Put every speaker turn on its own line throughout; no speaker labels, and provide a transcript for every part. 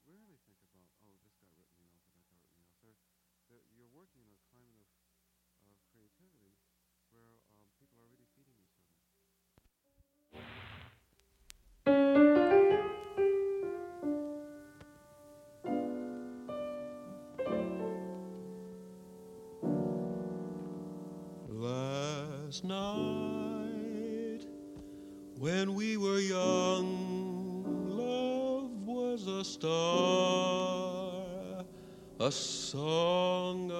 rarely think about, oh, this guy wrote me off or that guy wrote me off. You're working in a climate of creativity where people are really feeding each other.
Last night, when we were young, love was a star, a song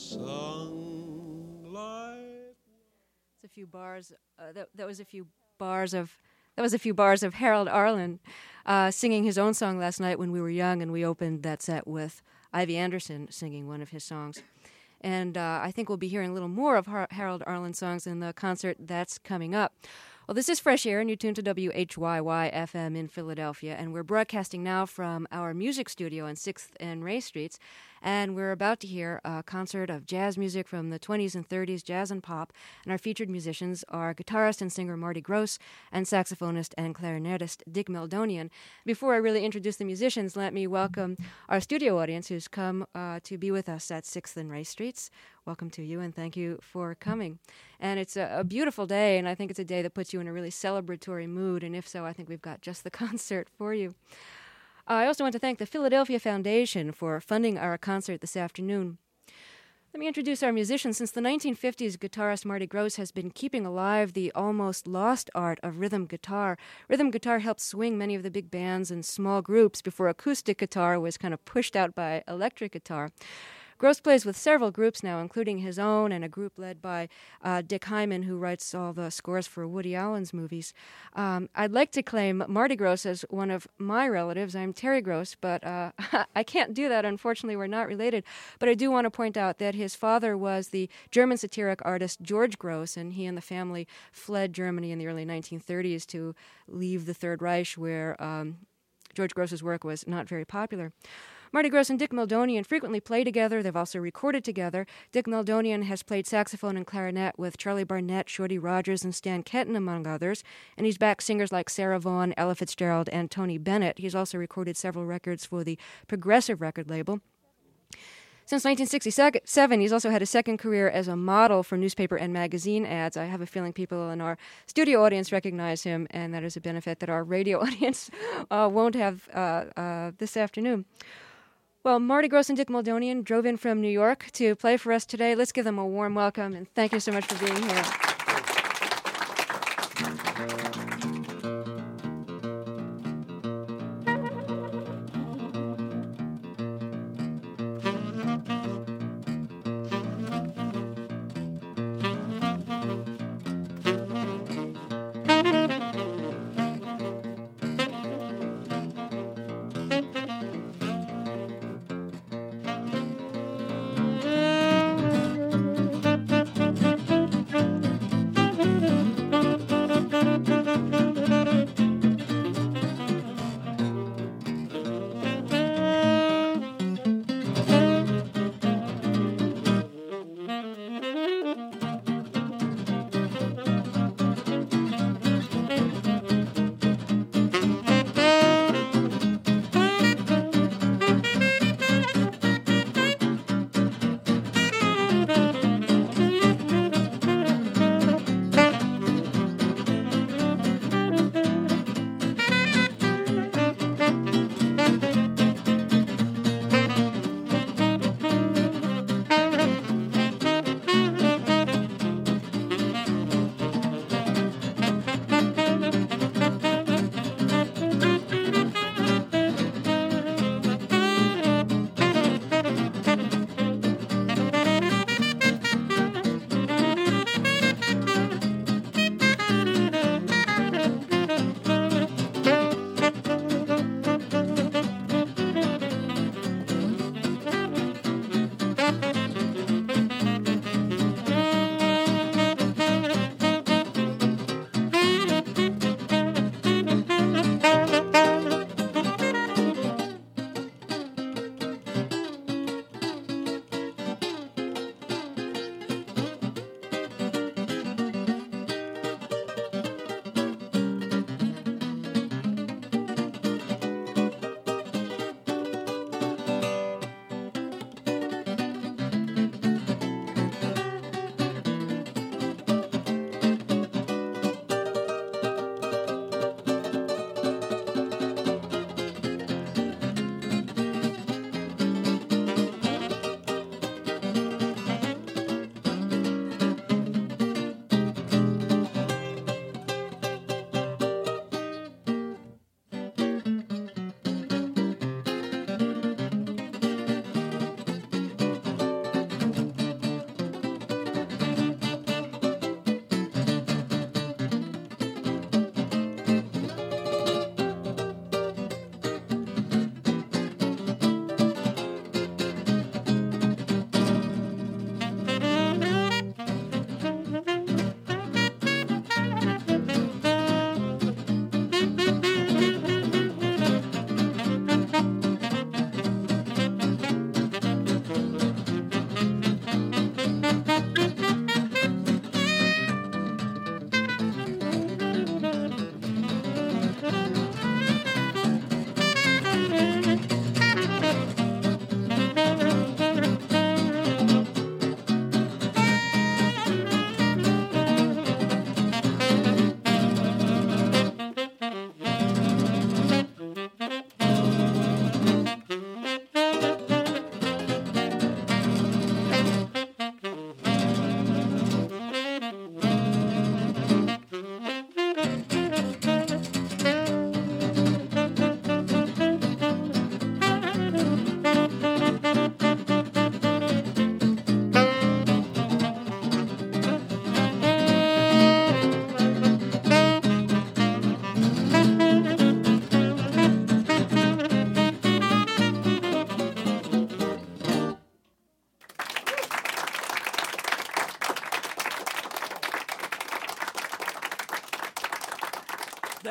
unsung, life.
It's a few bars. That was a few bars of. That was a few bars of Harold Arlen singing his own song last night when we were young, and we opened that set with Ivy Anderson singing one of his songs. And I think we'll be hearing a little more of Harold Arlen songs in the concert that's coming up. Well, this is Fresh Air, and you tune to WHYY-FM in Philadelphia, and we're broadcasting now from our music studio on 6th and Ray Streets, and we're about to hear a concert of jazz music from the 20s and 30s, jazz and pop, and our featured musicians are guitarist and singer Marty Gross and saxophonist and clarinetist Dick Meldonian. Before I really introduce the musicians, let me welcome our studio audience who's come to be with us at 6th and Ray Streets. Welcome to you, and thank you for coming. And it's a beautiful day, and I think it's a day that puts you in a really celebratory mood, and if so, I think we've got just the concert for you. I also want to thank the Philadelphia Foundation for funding our concert this afternoon. Let me introduce our musicians. Since the 1950s, guitarist Marty Gross has been keeping alive the almost lost art of rhythm guitar. Rhythm guitar helped swing many of the big bands and small groups before acoustic guitar was kind of pushed out by electric guitar. Gross plays with several groups now, including his own and a group led by Dick Hyman, who writes all the scores for Woody Allen's movies. I'd like to claim Marty Gross as one of my relatives. I'm Terry Gross, but I can't do that. Unfortunately, we're not related. But I do want to point out that his father was the German satiric artist George Gross, and he and the family fled Germany in the early 1930s to leave the Third Reich, where George Gross's work was not very popular. Marty Gross and Dick Meldonian frequently play together. They've also recorded together. Dick Meldonian has played saxophone and clarinet with Charlie Barnett, Shorty Rogers, and Stan Kenton, among others. And he's backed singers like Sarah Vaughan, Ella Fitzgerald, and Tony Bennett. He's also recorded several records for the Progressive record label. Since 1967, he's also had a second career as a model for newspaper and magazine ads. I have a feeling people in our studio audience recognize him, and that is a benefit that our radio audience won't have this afternoon. Well, Marty Gross and Dick Meldonian drove in from New York to play for us today. Let's give them a warm welcome, and thank you so much for being here.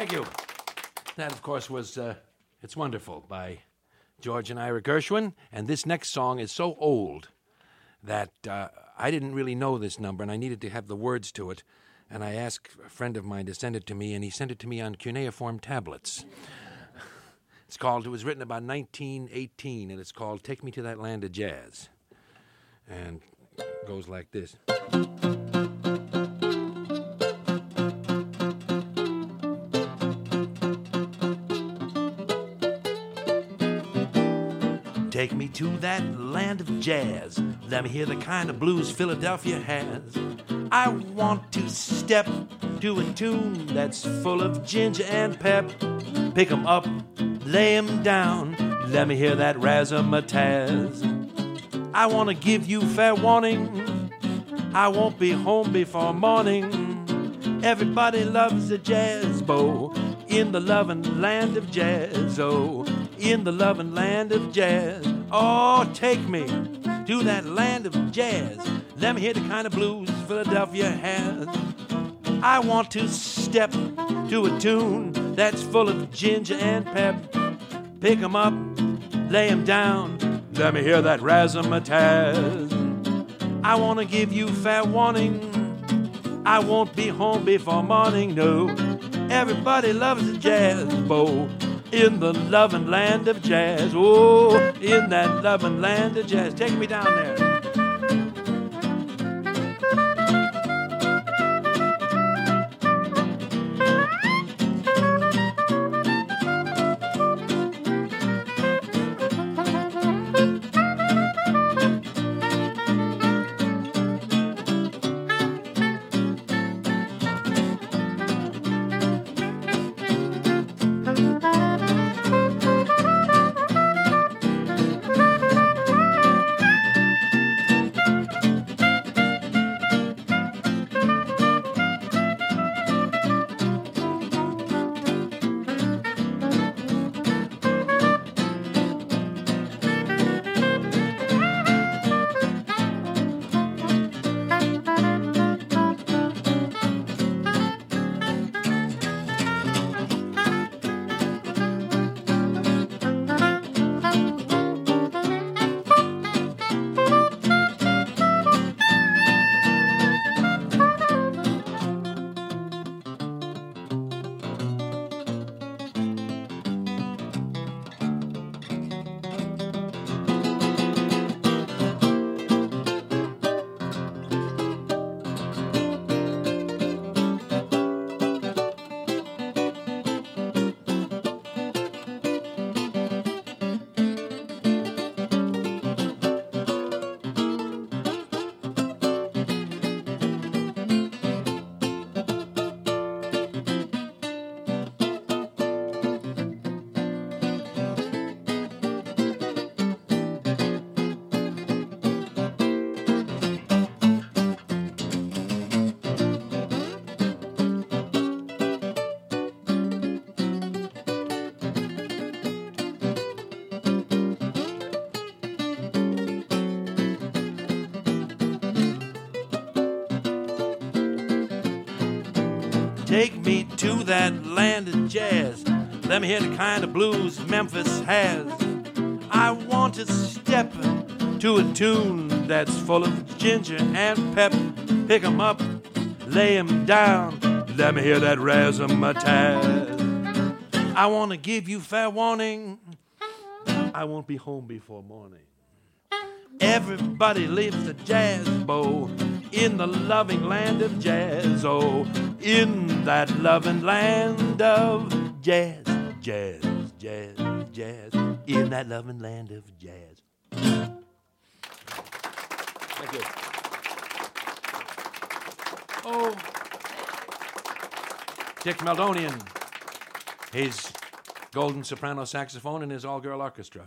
Thank you. That, of course, was It's Wonderful by George and Ira Gershwin. And this next song is so old that I didn't really know this number, and I needed to have the words to it. And I asked a friend of mine to send it to me, and he sent it to me on cuneiform tablets. It was written about 1918, and it's called Take Me to That Land of Jazz. And it goes like this. Take me to that land of jazz. Let me hear the kind of blues Philadelphia has. I want to step to a tune that's full of ginger and pep. Pick 'em up, lay 'em down. Let me hear that razzmatazz. I want to give you fair warning. I won't be home before morning. Everybody loves a jazz bow in the loving land of jazz. Oh, in the loving land of jazz. Oh, take me to that land of jazz. Let me hear the kind of blues Philadelphia has. I want to step to a tune that's full of ginger and pep. Pick 'em up, lay 'em down. Let me hear that razzmatazz. I want to give you fair warning. I won't be home before morning, no. Everybody loves a jazz bow in the loving land of jazz. Oh, in that loving land of jazz. Take me down there. Take me to that land of jazz. Let me hear the kind of blues Memphis has. I want to step to a tune that's full of ginger and pep. Pick 'em up, lay 'em down. Let me hear that razzmatazz. I want to give you fair warning. I won't be home before morning. Everybody lives a jazz bow in the loving land of jazz. Oh, in that loving land of jazz, jazz, jazz, jazz. In that loving land of jazz. Thank you. Oh, Dick Meldonian, his golden soprano saxophone and his all-girl orchestra.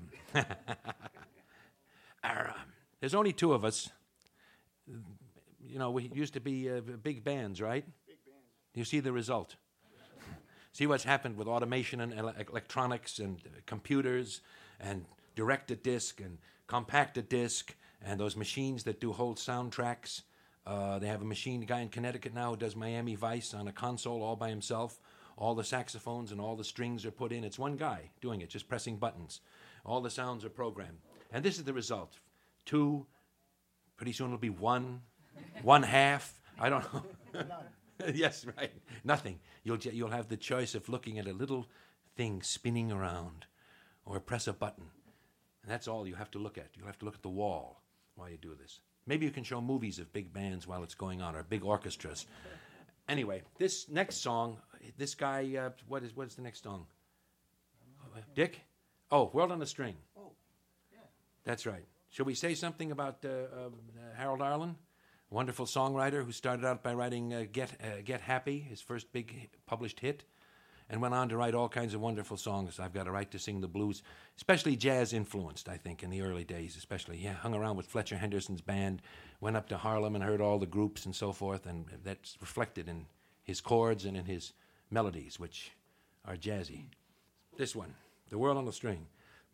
There's only two of us. You know, we used to be big bands, right? Big bands. You see the result. See what's happened with automation and electronics and computers and direct-to-disc and compact-to-disc and those machines that do whole soundtracks. They have a guy in Connecticut now who does Miami Vice on a console all by himself. All the saxophones and all the strings are put in. It's one guy doing it, just pressing buttons. All the sounds are programmed. And this is the result. 2, pretty soon it'll be 1, 1/2. I don't know. Yes, right. Nothing. You'll have the choice of looking at a little thing spinning around or press a button. And that's all you have to look at. You'll have to look at the wall while you do this. Maybe you can show movies of big bands while it's going on, or big orchestras. Anyway, this next song, this guy, what is the next song? Dick? Oh, World on a String. Oh, yeah. That's right. Shall we say something about Harold Arlen? A wonderful songwriter who started out by writing Get Happy, his first big published hit, and went on to write all kinds of wonderful songs. I've Got a Right to Sing the Blues, especially jazz-influenced, I think, in the early days especially. He hung around with Fletcher Henderson's band, went up to Harlem and heard all the groups and so forth, and that's reflected in his chords and in his melodies, which are jazzy. This one, The World on a String.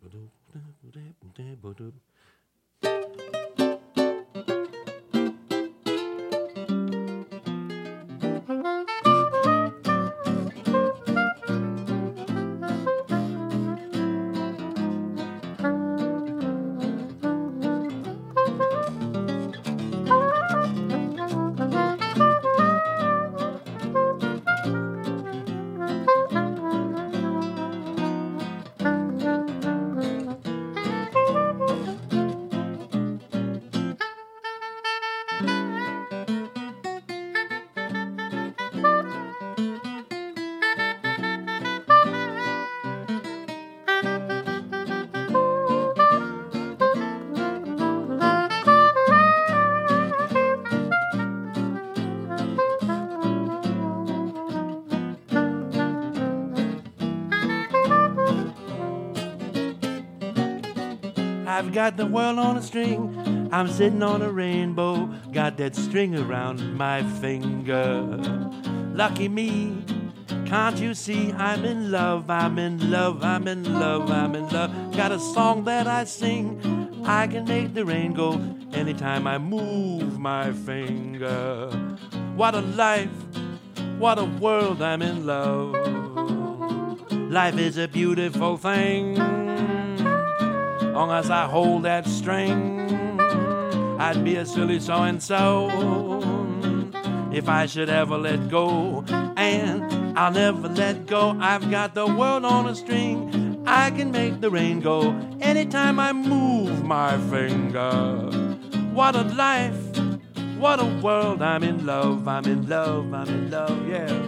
I've got the world on a string, I'm sitting on a rainbow, got that string around my finger. Lucky me, can't you see I'm in love, I'm in love, I'm in love, I'm in love. Got a song that I sing, I can make the rain go anytime I move my finger. What a life, what a world, I'm in love. Life is a beautiful thing. Long as I hold that string, I'd be a silly so-and-so if I should ever let go. And I'll never let go. I've got the world on a string, I can make the rain go anytime I move my finger. What a life, what a world, I'm in love, I'm in love, I'm in love, yeah.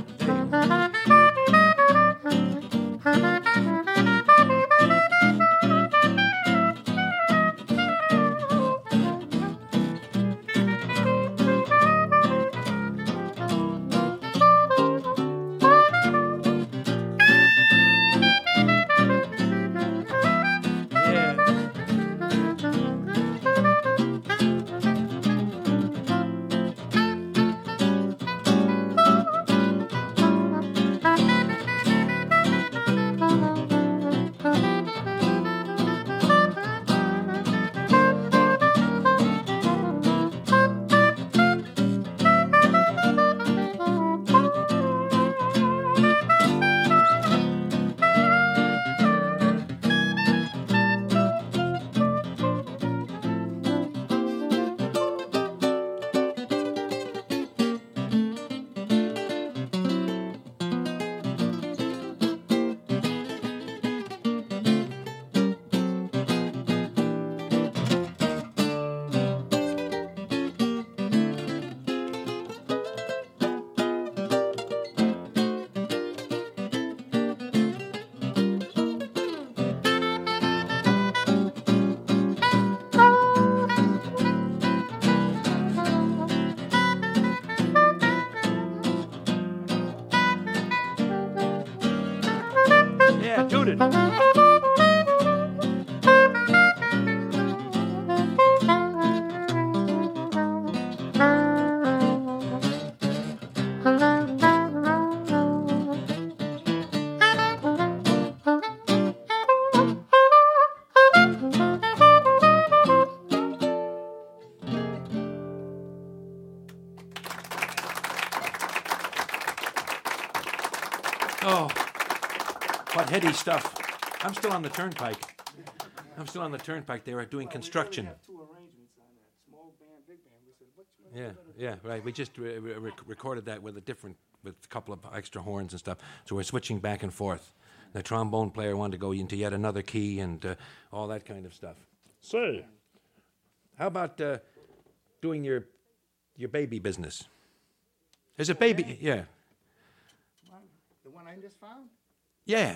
heady stuff. I'm still on the turnpike. They were doing construction.
We have two arrangements on that. Small band, big band. We said, which one?
Yeah, right. We just recorded that with a couple of extra horns and stuff. So we're switching back and forth. The trombone player wanted to go into yet another key and all that kind of stuff. Say, how about doing your baby business? There's a baby, yeah.
The one I just found?
Yeah.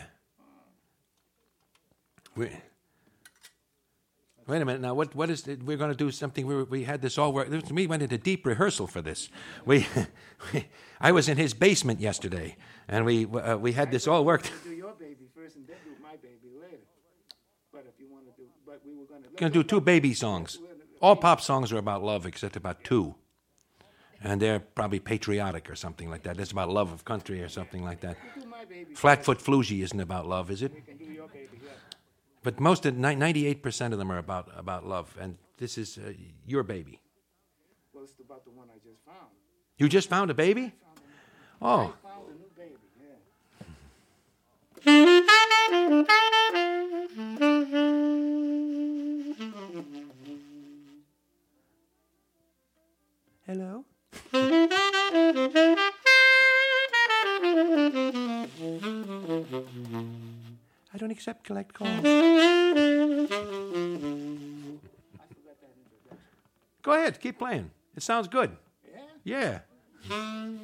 Wait a minute now. What is it? We're going to do something. We had this all work. We went into deep rehearsal for this. I was in his basement yesterday, and we had this all worked.
Do your baby first, and then do my baby later. But if you want to do, but we were going
to do two baby songs. All pop songs are about love, except about two, and they're probably patriotic or something like that. It's about love of country or something like that. Flatfoot Floogie isn't about love, is it?
We can do your baby, yeah.
But 98% of them are about love, and this is your baby.
Well, it's about the one I just found.
You just found a baby? Oh.
I found a new baby, yeah.
Hello? I don't accept collect calls.
I forgot that introduction.
Go ahead, keep playing. It sounds good.
Yeah?
Yeah.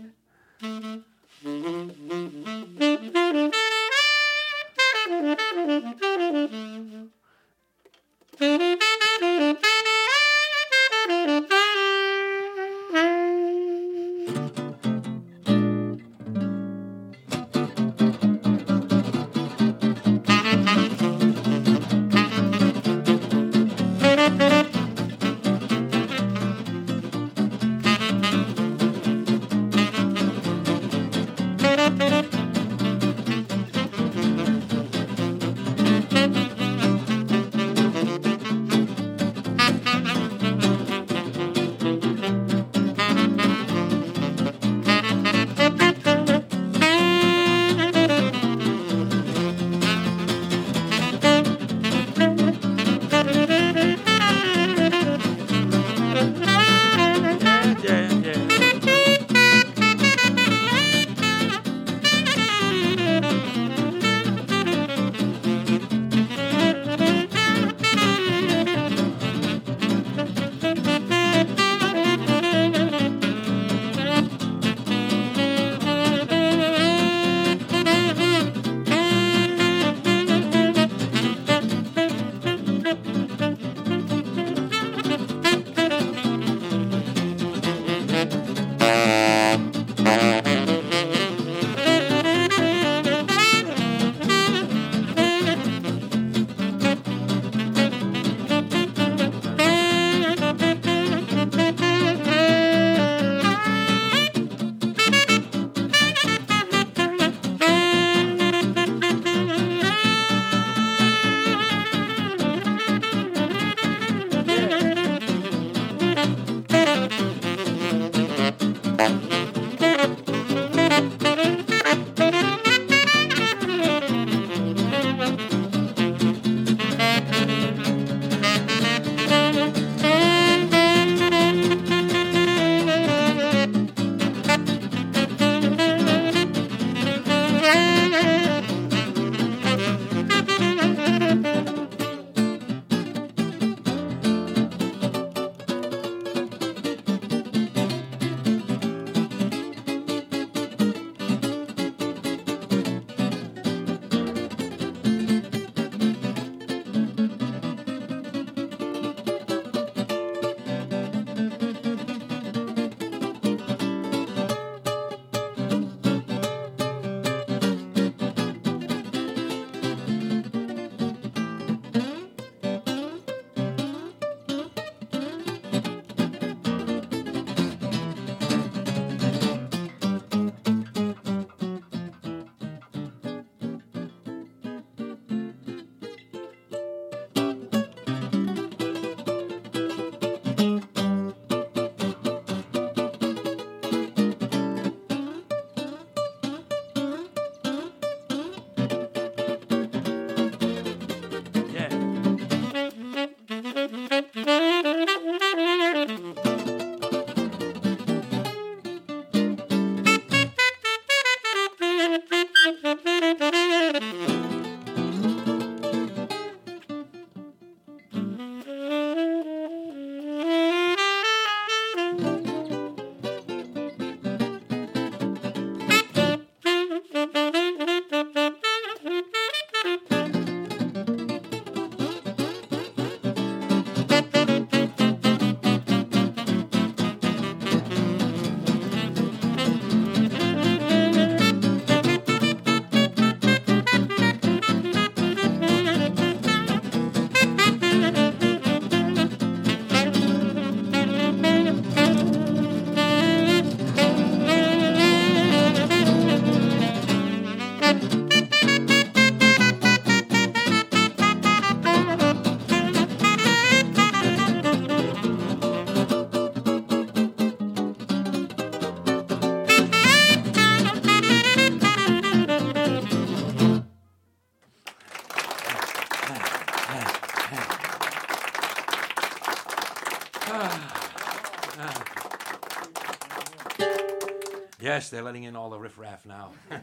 Yes, they're letting in all the riffraff now.
Why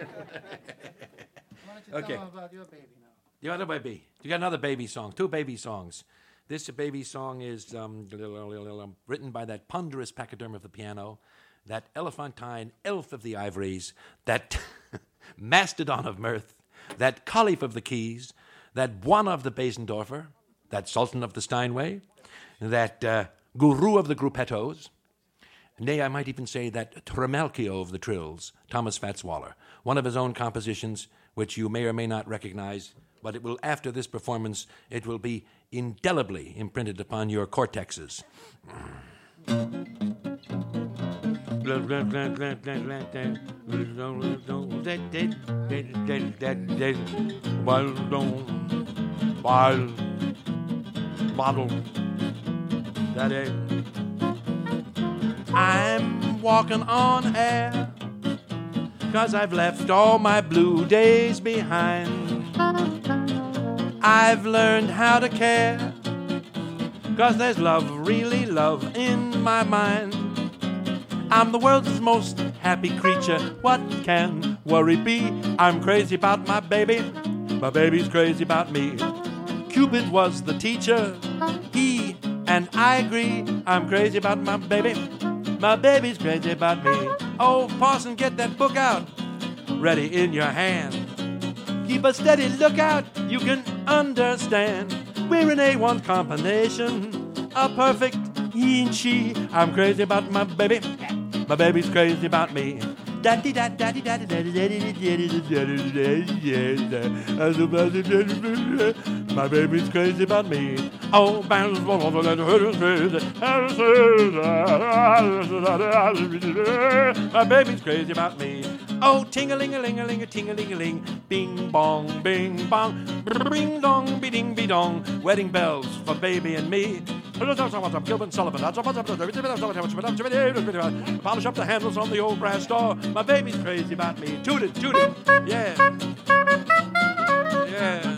don't you
Okay.
tell them about your baby now?
The other baby. You got another baby song. 2 baby songs. This baby song is written by that ponderous pachyderm of the piano, that elephantine elf of the ivories, that mastodon of mirth, that caliph of the keys, that Buana of the Basendorfer, that sultan of the Steinway, that guru of the gruppettos, nay, I might even say that Tremelchio of the trills, Thomas Fatzwaller, one of his own compositions, which you may or may not recognize, but it will, after this performance, it will be indelibly imprinted upon your cortexes. I'm walking on air, 'cause I've left all my blue days behind. I've learned how to care, 'cause there's love, really love in my mind. I'm the world's most happy creature, what can worry be? I'm crazy about my baby's crazy about me. Cupid was the teacher, he and I agree. I'm crazy about my baby's crazy about me. Oh, Parson, get that book out, ready in your hand. Keep a steady lookout, you can understand. We're an A1 combination, a perfect he and she. I'm crazy about my baby's crazy about me. Daddy, daddy, daddy, daddy, daddy, daddy, my baby's crazy about me. Oh, my baby's crazy about me. Oh, ting-a-ling-a-ling-a-ling, ting-a-ling-a-ling, bing bong, bing bong, bing dong, be-ding, be-dong. Wedding bells for baby and me. Gilbert Sullivan. Polish up the handles on the old brass door. My baby's crazy about me. Toot it, toot it. Yeah. Yeah.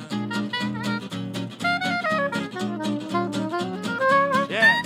Yeah.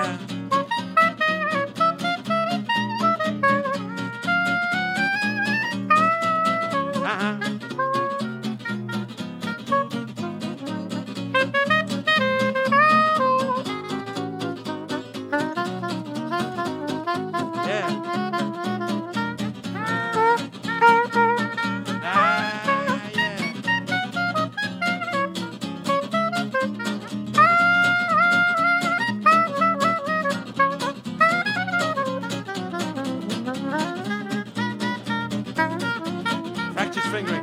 Practice fingering.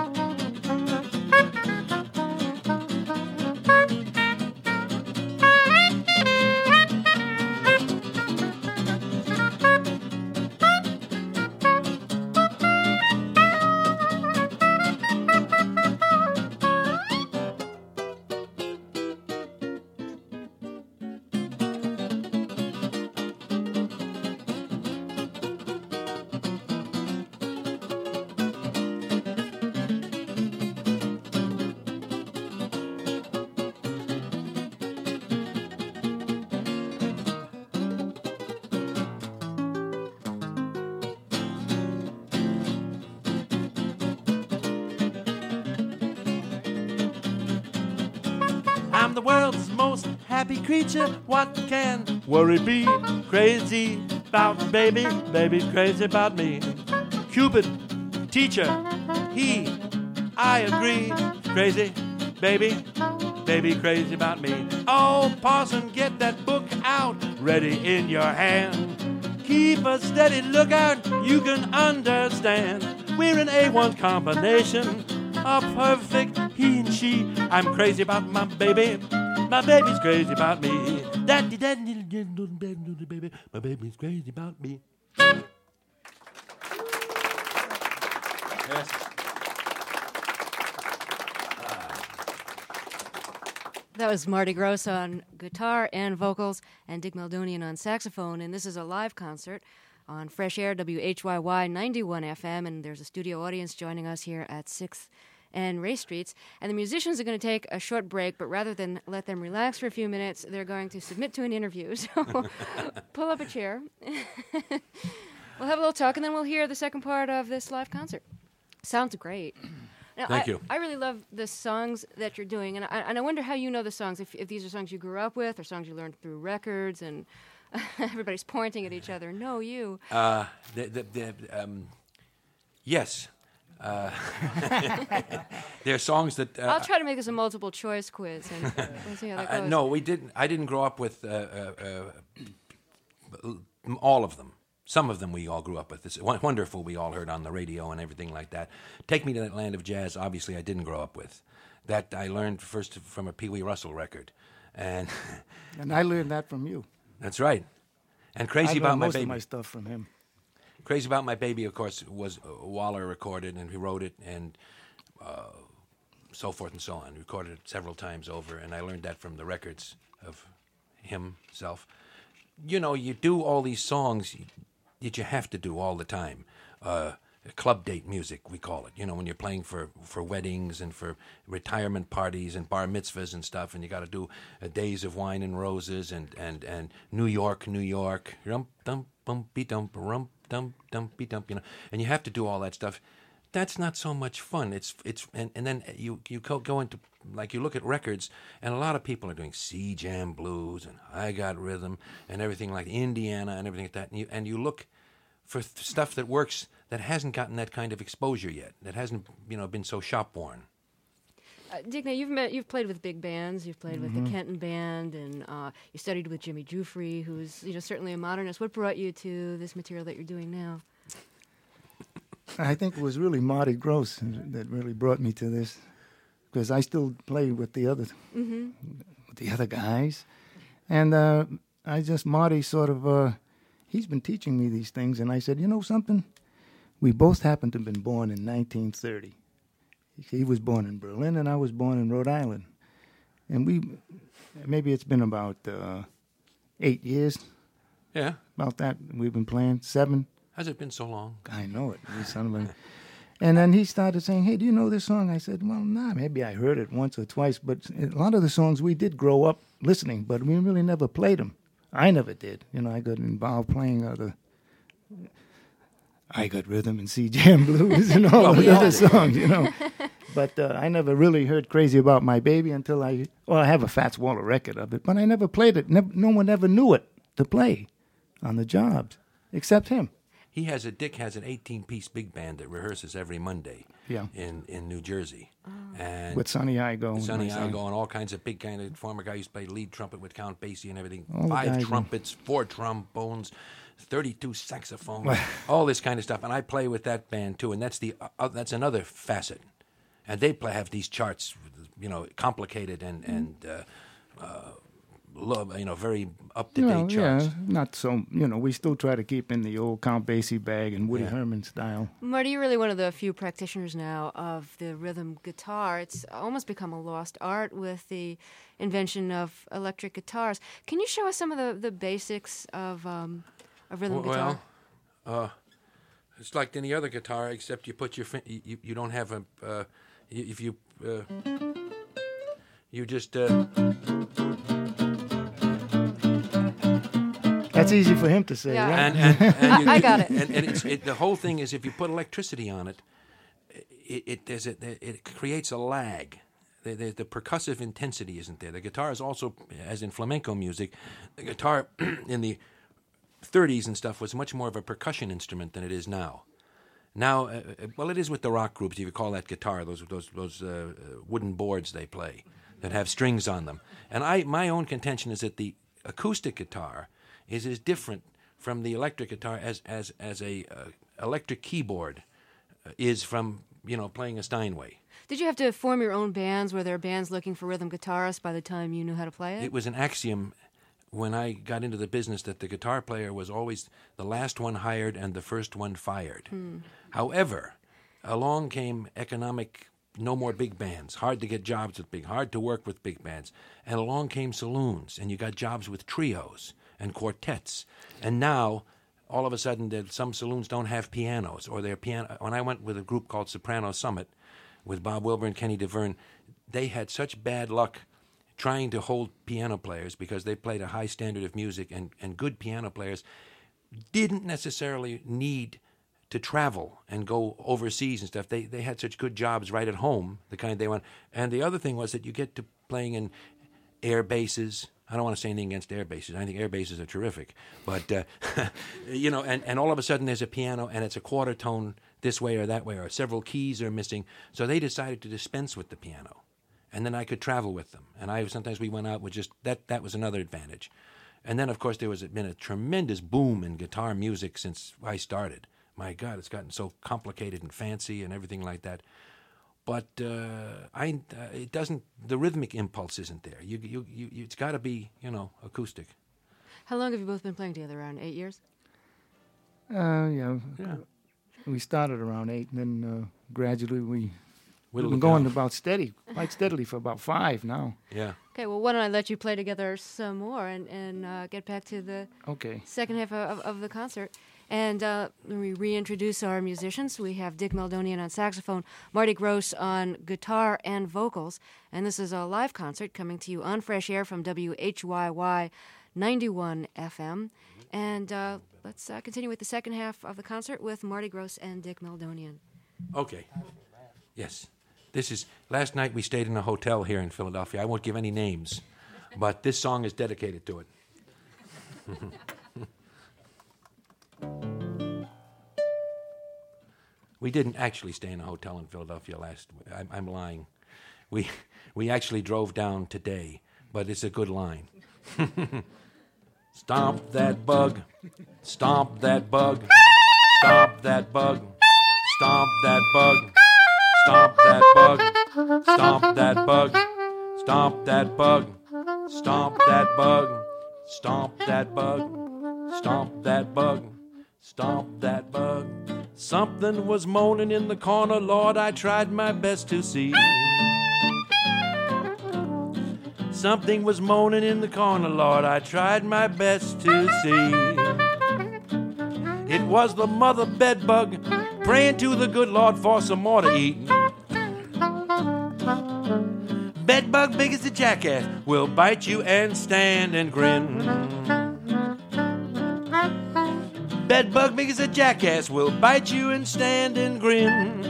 I'm the world's most happy creature. What can worry be? Crazy about baby's crazy about me. Cupid, teacher, he, I agree. Crazy, baby crazy about me. Oh, Parson, get that book out, ready in your hand. Keep a steady lookout, you can understand. We're an A1 combination, a perfect he and she. I'm crazy about my baby's crazy about me. Daddy, daddy, baby, my baby's crazy about me. Yes.
That was Marty Gross on guitar and vocals, and Dick Meldonian on saxophone. And this is a live concert on Fresh Air, WHYY 91 FM. And there's a studio audience joining us here at 6th and Ray Streets. And the musicians are going to take a short break, but rather than let them relax for a few minutes, they're going to submit to an interview. So pull up a chair. We'll have a little talk, and then we'll hear the second part of this live concert. Sounds great. Now,
Thank you.
I really love the songs that you're doing, and I wonder how you know the songs, if these are songs you grew up with or songs you learned through records, and everybody's pointing at each other. No, you.
Yes. There are songs that...
I'll try to make this a multiple choice quiz, and we'll see how that goes.
No, we didn't. I didn't grow up with all of them. Some of them we all grew up with. It's wonderful we all heard on the radio and everything like that. Take Me to That Land of Jazz, obviously I didn't grow up with. That I learned first from a Pee Wee Russell record. And
I learned that from you.
That's right. And Crazy
I
About
learned
My
most
Baby.
of my stuff from him.
Crazy About My Baby, of course, was Waller recorded, and he wrote it, and so forth and so on. Recorded it several times over, and I learned that from the records of himself. You know, you do all these songs that you have to do all the time. Club date music, we call it. You know, when you're playing for weddings and for retirement parties and bar mitzvahs and stuff, and you got to do Days of Wine and Roses and New York, rump dump bumpy dump rump dump dumpy dump. You know, and you have to do all that stuff. That's not so much fun. And then you go into, like, you look at records, and a lot of people are doing C Jam Blues and I Got Rhythm and everything like Indiana and everything like that, and you look for stuff that works that hasn't gotten that kind of exposure yet, that hasn't been so shop-worn.
Dick, now you've played with big bands. You've played with the Kenton Band, and you studied with Jimmy Giuffre, who's certainly a modernist. What brought you to this material that you're doing now?
I think it was really Marty Gross that really brought me to this, because I still play with the other guys, and Marty sort of he's been teaching me these things, and I said, you know something, we both happen to have been born in 1930. He was born in Berlin, and I was born in Rhode Island, and maybe it's been about 8 years.
Yeah,
about that we've been playing 7.
Has it been so long?
I know it. And then he started saying, hey, do you know this song? I said, well, nah, maybe I heard it once or twice, but a lot of the songs we did grow up listening, but we really never played them. I never did. I got involved playing I Got Rhythm and C Jam Blues and all the other songs, But I never really heard Crazy About My Baby until I have a Fats Waller record of it, but I never played it. No one ever knew it to play on the jobs, except him.
Dick has an 18-piece big band that rehearses every Monday in New Jersey. And
with Sonny Igo.
And all kinds of big kind of former guy used to play lead trumpet with Count Basie and everything.
All
5 trumpets, 4 trombones, 32 saxophones, all this kind of stuff. And I play with that band too, and that's another facet. And they have these charts, complicated and very up-to-date charts.
Yeah, not so, we still try to keep in the old Count Basie bag and Woody Herman style.
Marty, you're really one of the few practitioners now of the rhythm guitar. It's almost become a lost art with the invention of electric guitars. Can you show us some of the basics of rhythm guitar?
Well, it's like any other guitar, except you put your you don't have a if you you just.
That's easy for him to say,
yeah.
right?
And I got it.
And the whole thing is, if you put electricity on it, it creates a lag. The percussive intensity isn't there. The guitar is also, as in flamenco music, the guitar in the 30s and stuff was much more of a percussion instrument than it is now. Now, it is with the rock groups. If you call that guitar, those wooden boards they play that have strings on them. And my own contention is that the acoustic guitar is as different from the electric guitar as a electric keyboard is from playing a Steinway.
Did you have to form your own bands? Were there bands looking for rhythm guitarists by the time you knew how to play it?
It was an axiom when I got into the business that the guitar player was always the last one hired and the first one fired. However, along came no more big bands, hard to get jobs with hard to work with big bands. And along came saloons, and you got jobs with trios and quartets. And now, all of a sudden, some saloons don't have pianos, or their piano. When I went with a group called Soprano Summit, with Bob Wilber and Kenny DeVerne, they had such bad luck trying to hold piano players because they played a high standard of music, and good piano players didn't necessarily need to travel and go overseas and stuff. They had such good jobs right at home, the kind they want. And the other thing was that you get to playing in air bases. I don't want to say anything against air bases. I think air bases are terrific. But, you know, and all of a sudden there's a piano and it's a quarter tone this way or that way, or several keys are missing. So they decided to dispense with the piano. And then I could travel with them. And sometimes we went out with just, that was another advantage. And then, of course, there was been a tremendous boom in guitar music since I started. My God, it's gotten so complicated and fancy and everything like that. But it doesn't. The rhythmic impulse isn't there. It's got to be, acoustic.
How long have you both been playing together? Around 8 years?
Yeah. We started around 8, and then gradually we've
Whittled
been
it
going
down.
quite steadily for about 5 now.
Yeah.
Okay, well, why don't I let you play together some more and get back to the
Okay.
second half of the concert. And let me reintroduce our musicians. We have Dick Meldonian on saxophone, Marty Gross on guitar and vocals. And this is a live concert coming to you on Fresh Air from WHYY 91 FM. And let's continue with the second half of the concert with Marty Gross and Dick Meldonian.
Okay. Yes. Last night we stayed in a hotel here in Philadelphia. I won't give any names, but this song is dedicated to it. We didn't actually stay in a hotel in Philadelphia I'm lying. We actually drove down today, but it's a good line. Stomp that bug, stomp that bug, stomp that bug, stomp that bug, stomp that bug, stomp that bug, stomp that bug, stomp that bug, stomp that bug, stomp that bug, stomp that bug. Something was moaning in the corner, Lord, I tried my best to see. Something was moaning in the corner, Lord, I tried my best to see. It was the mother bedbug praying to the good Lord for some more to eat. Bedbug big as a jackass will bite you and stand and grin. Bedbug big as a jackass will bite you and stand and grin.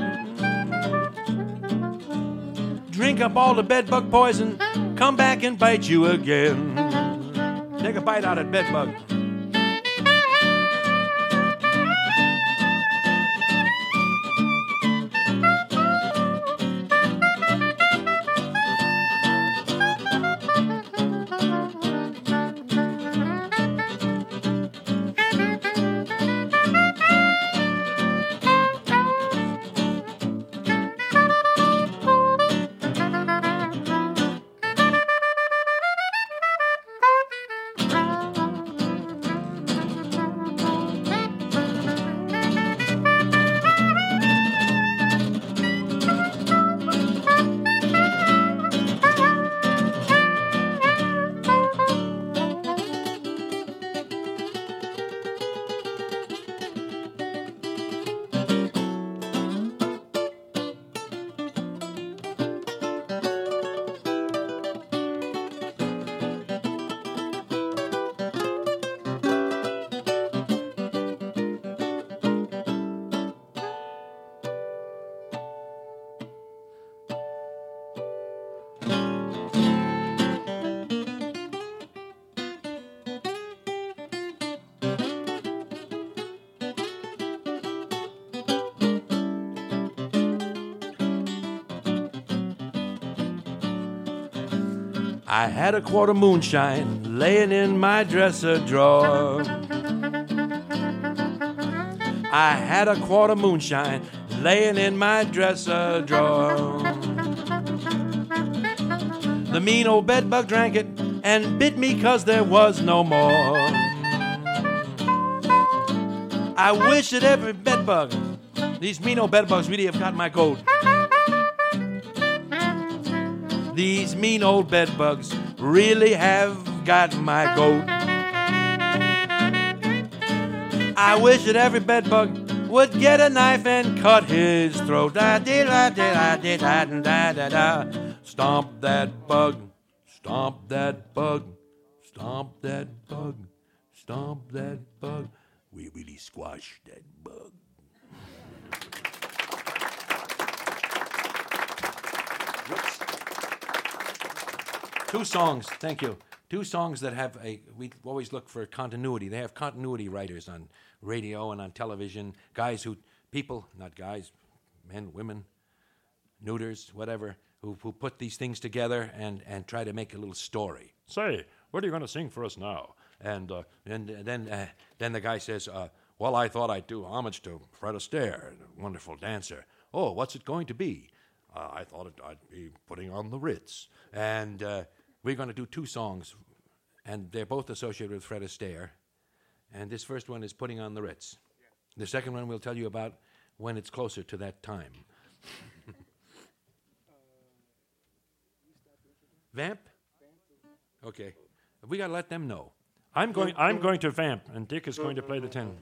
Drink up all the bedbug poison, come back and bite you again. Take a bite out of bedbug. I had a quart of moonshine laying in my dresser drawer. I had a quart of moonshine laying in my dresser drawer. The mean old bedbug drank it and bit me 'cause there was no more. I wish that every bedbug, these mean old bedbugs really have got my goat. These mean old bedbugs really have got my goat. I wish that every bedbug would get a knife and cut his throat. Da-dee-da-dee-da-dee-da-da-da-da. Stomp that bug, stomp that bug, stomp that bug, stomp that bug. We really squashed that bug. Two songs, thank you. Two songs that have we always look for continuity. They have continuity writers on radio and on television. Not guys, men, women, neuters, whatever, who put these things together and try to make a little story. Say, what are you going to sing for us now? And then the guy says, well, I thought I'd do homage to Fred Astaire, a wonderful dancer. Oh, what's it going to be? I thought I'd be putting on the Ritz. And we're going to do two songs, and they're both associated with Fred Astaire. And this first one is Putting on the Ritz. The second one we'll tell you about when it's closer to that time. Vamp? Okay. We got to let them know. I'm going to vamp, and Dick is going to play the 10.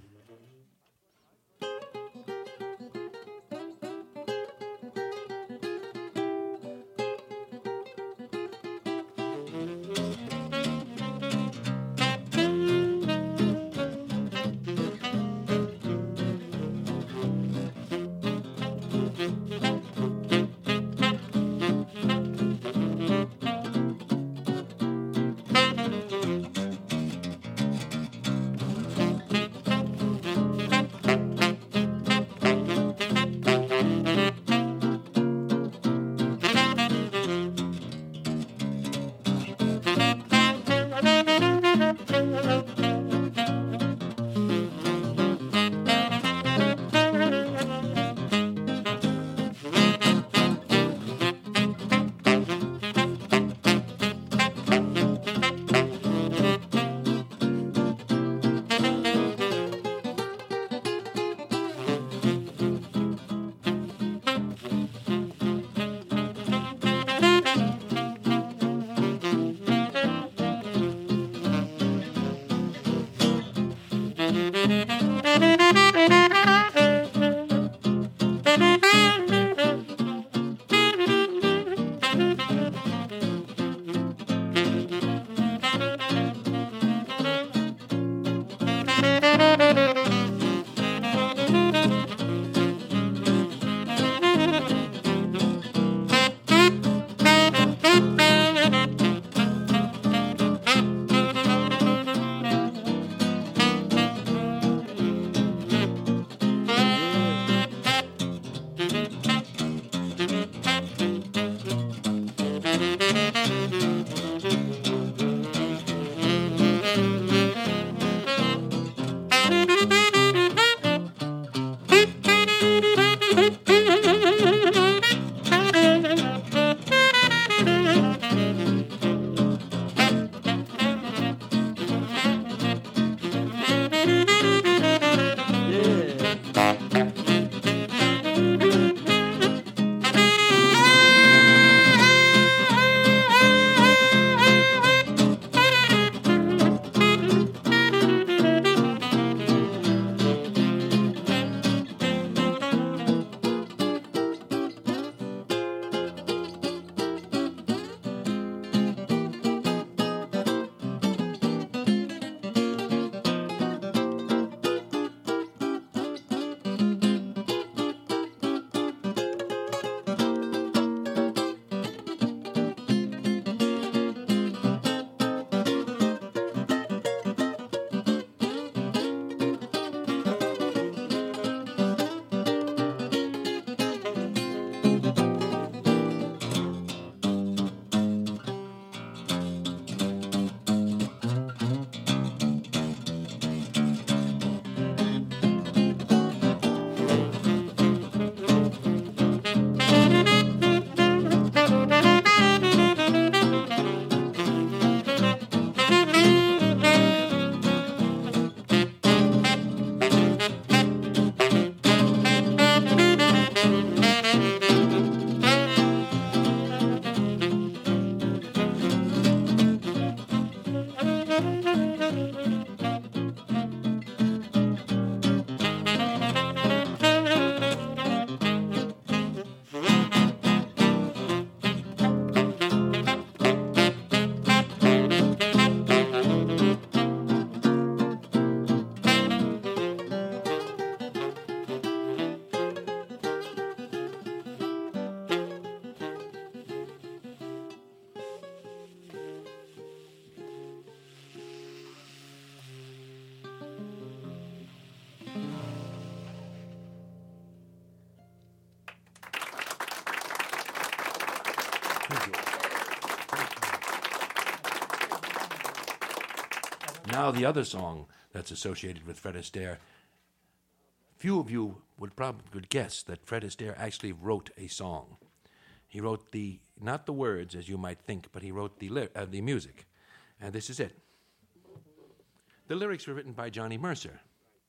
Now the other song that's associated with Fred Astaire. Few of you would guess that Fred Astaire actually wrote a song. He wrote not the words as you might think, but he wrote the music. And this is it. The lyrics were written by Johnny Mercer.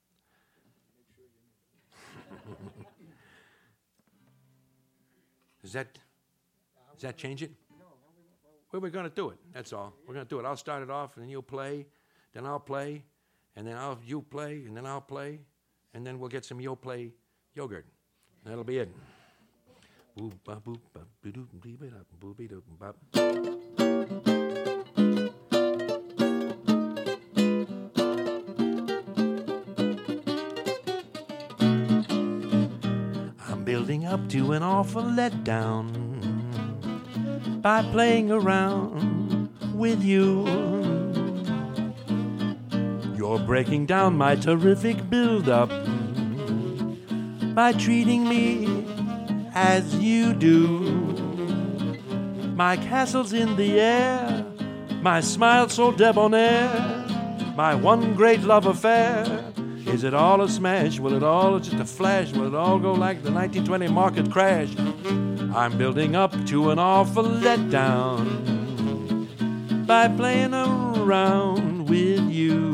Does that change it? Well, we're going to do it. That's all. We're going to do it. I'll start it off, and then you'll play, then I'll play, and then you play, and then I'll play, and then we'll get some Yo Play yogurt. That'll be it. I'm building up to an awful letdown by playing around with you. You're breaking down my terrific build-up by treating me as you do. My castle's in the air, my smile so debonair, my one great love affair. Is it all a smash? Will it all just a flash? Will it all go like the 1920 market crash? I'm building up to an awful letdown by playing around with you.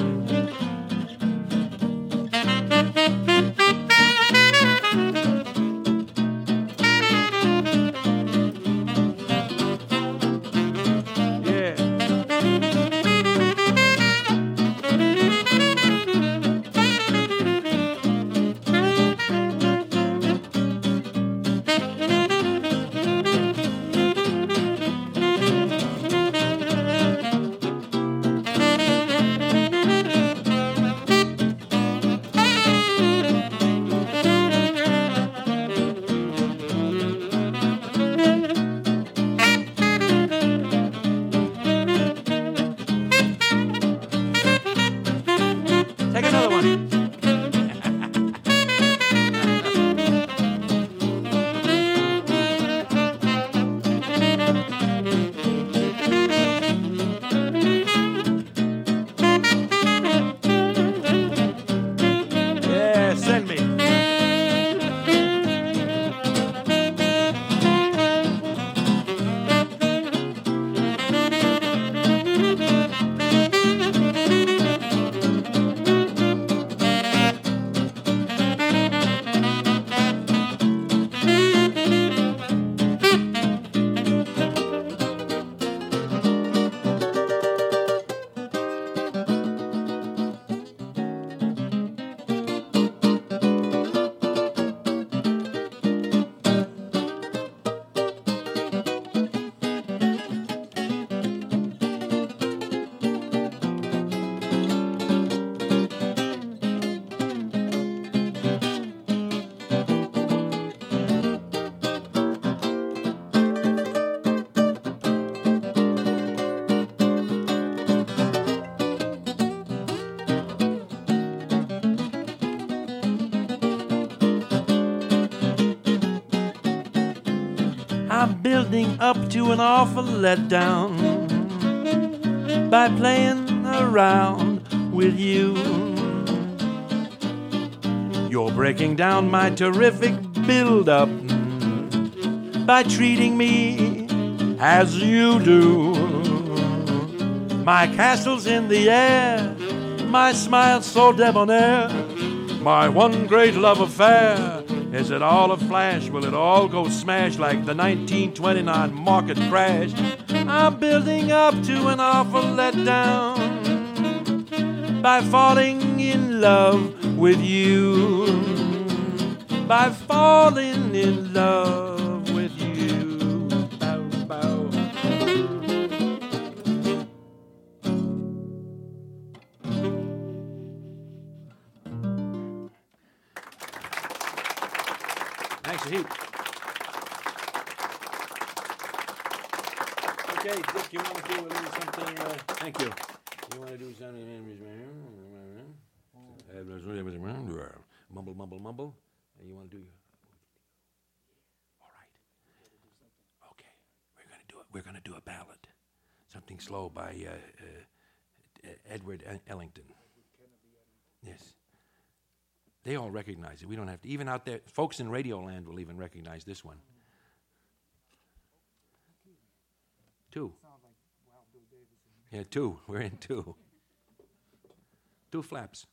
Building up to an awful letdown by playing around with you. You're breaking down my terrific build-up by treating me as you do. My castle's in the air, my smile so debonair, my one great love affair. Is it all a flash? Will it all go smash like the 1929 market crash? I'm building up to an awful letdown by falling in love with you. By falling in love with you. Bow, bow. Thanks a heap. Okay, Dick, you want to do a little something? Thank you. You want to do something? Mumble, mumble, mumble. You want to do? All right. Okay, we're going to do it. We're going to do a ballad, something slow by Edward Ellington. Yes. They all recognize it. We don't have to. Even out there, folks in Radioland will even recognize this one. 2. Yeah, 2. We're in 2. 2 flaps.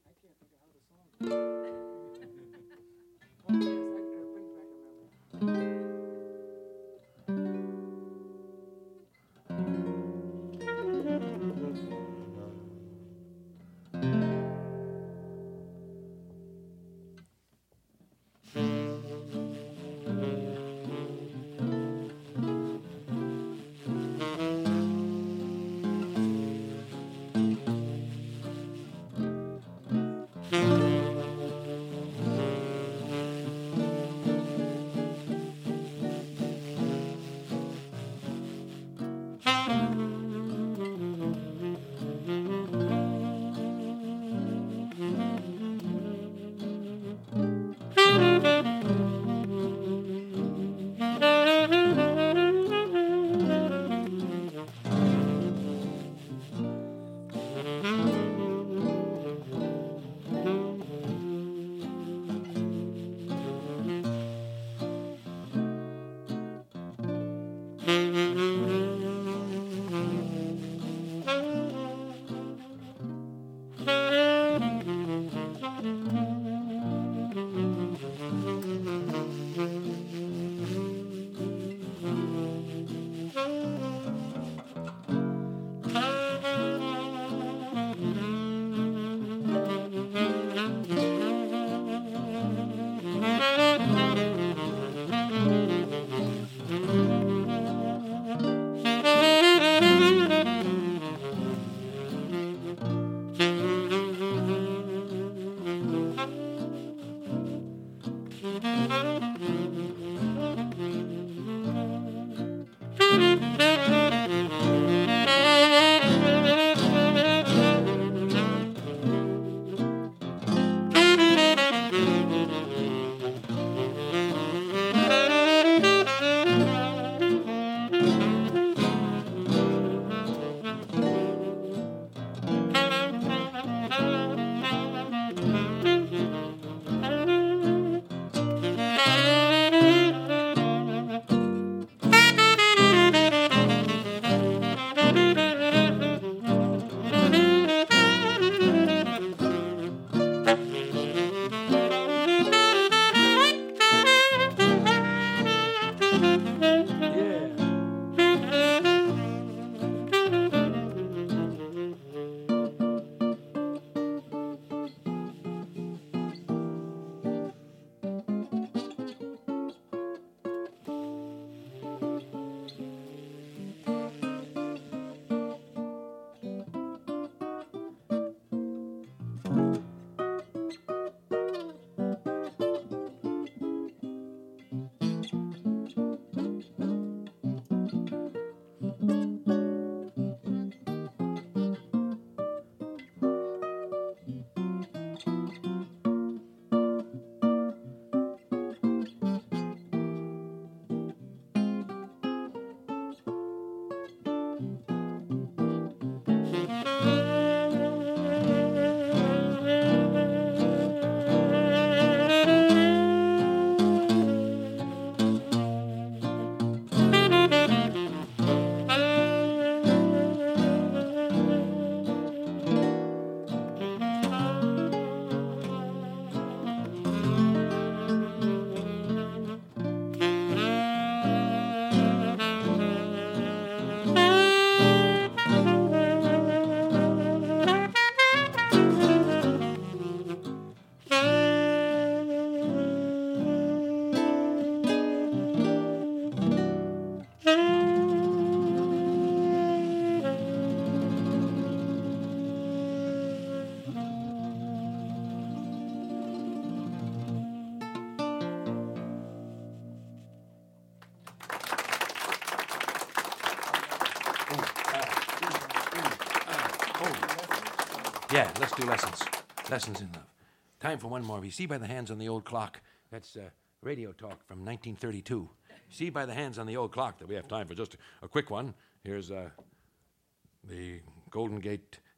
Yeah, let's do lessons. Lessons in love. Time for one more. You see by the hands on the old clock. That's radio talk from 1932. See by the hands on the old clock that we have time for just a quick one. Here's the Golden Gate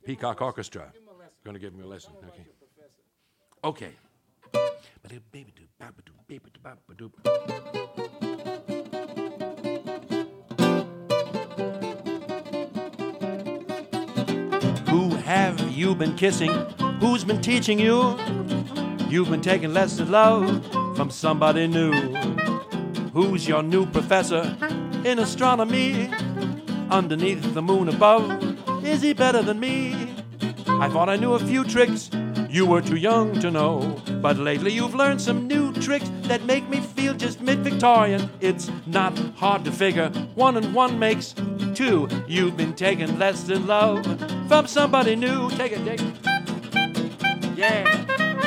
Peacock Orchestra. Going to give him a lesson. Okay. Who have you been kissing? Who's been teaching you? You've been taking lessons of love from somebody new. Who's your new professor in astronomy? Underneath the moon above, is he better than me? I thought I knew a few tricks you were too young to know, but lately you've learned some new tricks that make me feel just mid-Victorian. It's not hard to figure 1 and 1 makes 2. You've been taking lessons in love from somebody new. Take it, take it. Yeah.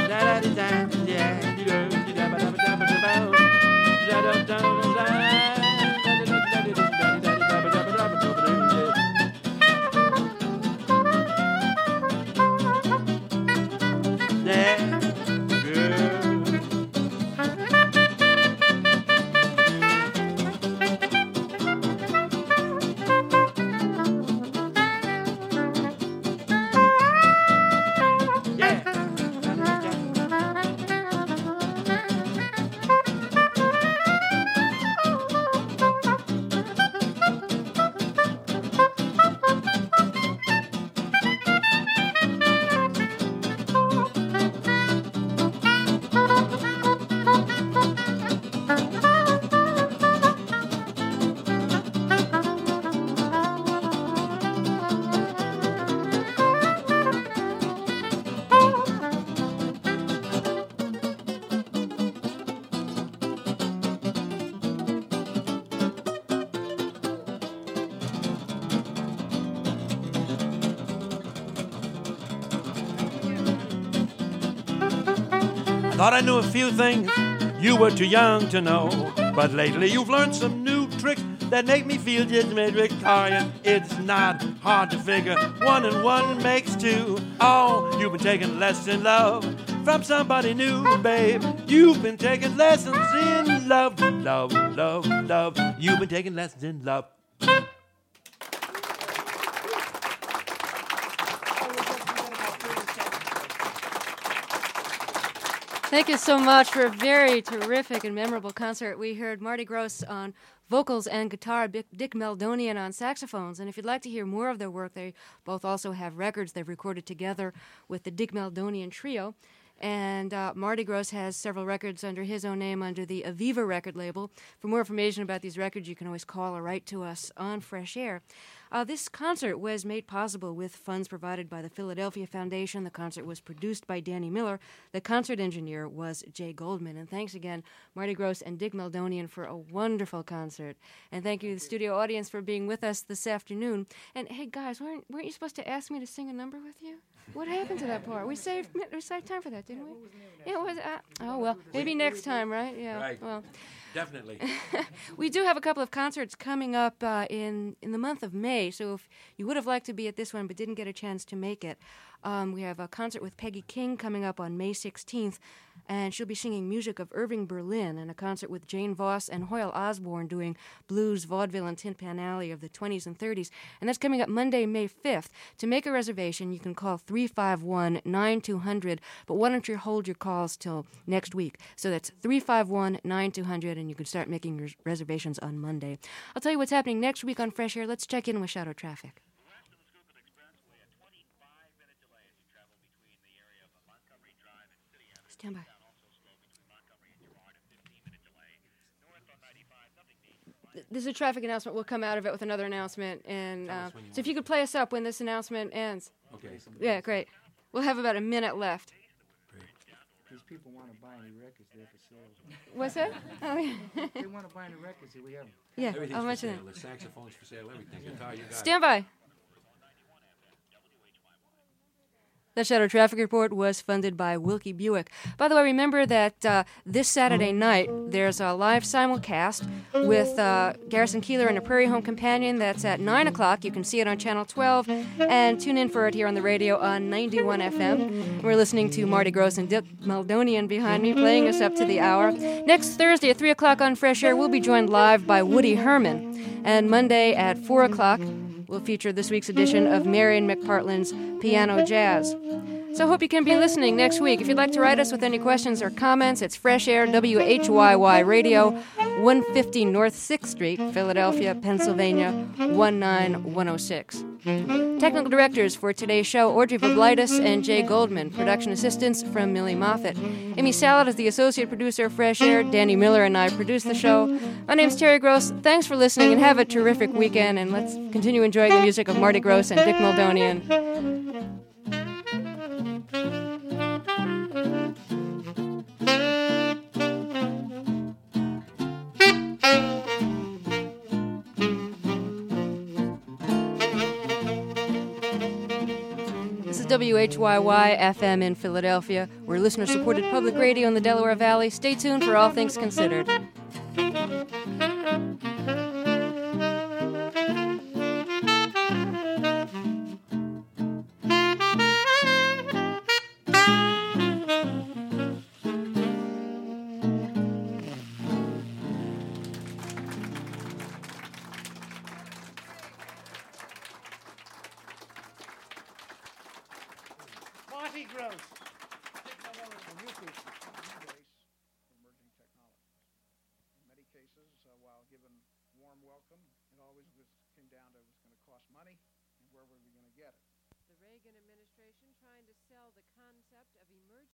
Thought I knew a few things you were too young to know, but lately you've learned some new tricks that make me feel just mid-Victorian. It's not hard to figure 1 and 1 makes 2. Oh, you've been taking lessons in love from somebody new, babe. You've been taking lessons in love, love, love, love. You've been taking lessons in love.
Thank you so much for a very terrific and memorable concert. We heard Marty Gross on vocals and guitar, Dick Meldonian on saxophones. And if you'd like to hear more of their work, they both also have records they've recorded together with the Dick Meldonian Trio. And Marty Gross has several records under his own name under the Aviva record label. For more information about these records, you can always call or write to us on Fresh Air. This concert was made possible with funds provided by the Philadelphia Foundation. The concert was produced by Danny Miller. The concert engineer was Jay Goldman. And thanks again, Marty Gross and Dick Meldonian, for a wonderful concert. And thank you to the studio audience for being with us this afternoon. And hey, guys, weren't you supposed to ask me to sing a number with you? What happened to that part? We saved time for that, didn't we? It was. Oh well, maybe next time, right? Yeah.
Right.
Well,
definitely.
We do have a couple of concerts coming up in the month of May. So if you would have liked to be at this one but didn't get a chance to make it, we have a concert with Peggy King coming up on May 16th, and she'll be singing music of Irving Berlin, and a concert with Jane Voss and Hoyle Osborne doing blues, vaudeville, and Tin Pan Alley of the 20s and 30s. And that's coming up Monday, May 5th. To make a reservation, you can call 351-9200, but why don't you hold your calls till next week? So that's 351-9200, and you can start making your reservations on Monday. I'll tell you what's happening next week on Fresh Air. Let's check in with Shadow Traffic. Stand by. There's a traffic announcement. We'll come out of it with another announcement. And so if you could play us up when this announcement ends.
Okay.
Yeah, great. We'll have about a minute left.
These people want to buy any records there for sale.
What's that? Oh, yeah.
They want to buy any records here. We have them.
Yeah,
Everything's
I'll
for
mention
sale.
that.
The saxophone's for sale. Everything. Guitar, you got
Stand by. The Shadow Traffic Report was funded by Wilkie Buick. By the way, remember that this Saturday night there's a live simulcast with Garrison Keillor and a Prairie Home Companion. That's at 9 o'clock. You can see it on Channel 12 and tune in for it here on the radio on 91 FM. We're listening to Marty Gross and Dick Meldonian behind me playing us up to the hour. Next Thursday at 3 o'clock on Fresh Air, we'll be joined live by Woody Herman. And Monday at 4 o'clock, will feature this week's edition of Marion McPartland's Piano Jazz. So I hope you can be listening next week. If you'd like to write us with any questions or comments, it's Fresh Air WHYY Radio, 150 North 6th Street, Philadelphia, Pennsylvania, 19106. Technical directors for today's show, Audrey Voblitis and Jay Goldman. Production assistants from Millie Moffett. Amy Salad is the associate producer of Fresh Air. Danny Miller and I produce the show. My name's Terry Gross. Thanks for listening and have a terrific weekend. And let's continue enjoying the music of Marty Gross and Dick Meldonian. WHYY FM in Philadelphia. We're listener-supported public radio in the Delaware Valley. Stay tuned for All Things Considered.
Marty Gross. Dick Meldonian, the new people, embrace emerging technologies. In many cases, while given warm welcome, it always came down to it was going to cost money and where were we going to get it.
The Reagan administration trying to sell the concept of emerging